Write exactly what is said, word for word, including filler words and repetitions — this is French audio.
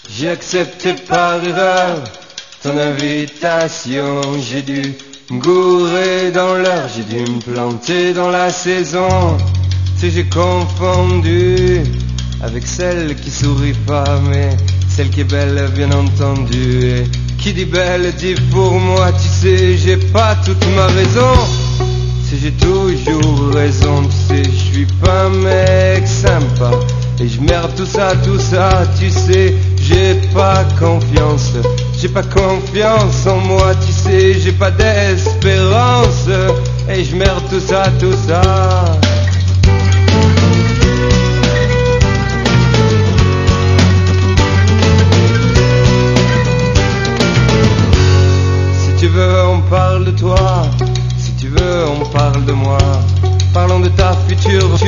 J'ai accepté par erreur ton invitation. J'ai dû me gourer dans l'heure, j'ai dû me planter dans la saison. Tu sais, j'ai confondu avec celle qui sourit pas, mais celle qui est belle, bien entendu. Et qui dit belle dit pour moi, tu sais, j'ai pas toute ma raison. Tu sais, j'ai toujours raison, tu sais, je suis pas un mec sympa. Et je merde tout ça, tout ça, tu sais, j'ai pas confiance. J'ai pas confiance en moi, tu sais, j'ai pas d'espérance. Et je merde tout ça, tout ça. Si tu veux, on parle de toi. Si tu veux, on parle de moi. Parlons de ta future